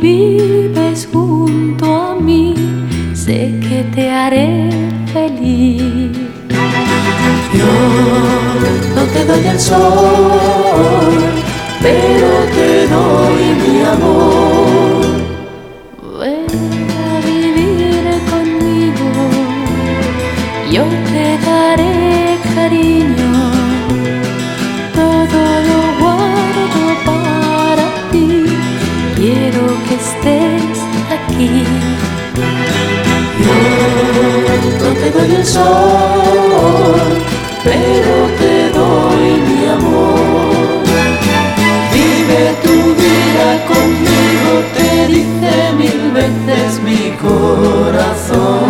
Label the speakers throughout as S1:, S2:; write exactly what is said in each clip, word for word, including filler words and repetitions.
S1: vives junto a mí, sé que te haré feliz.
S2: Yo no te doy el sol, pero te doy mi amor.
S1: Ven a vivir conmigo, yo te daré cariño, todo lo guardo para ti, quiero que estés aquí.
S2: Yo no te doy el sol, pero te doy mi amor. Vive tu vida conmigo, te dice mil veces mi corazón.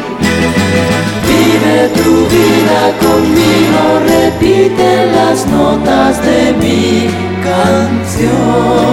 S2: Vive tu vida conmigo, repite las notas de mi canción.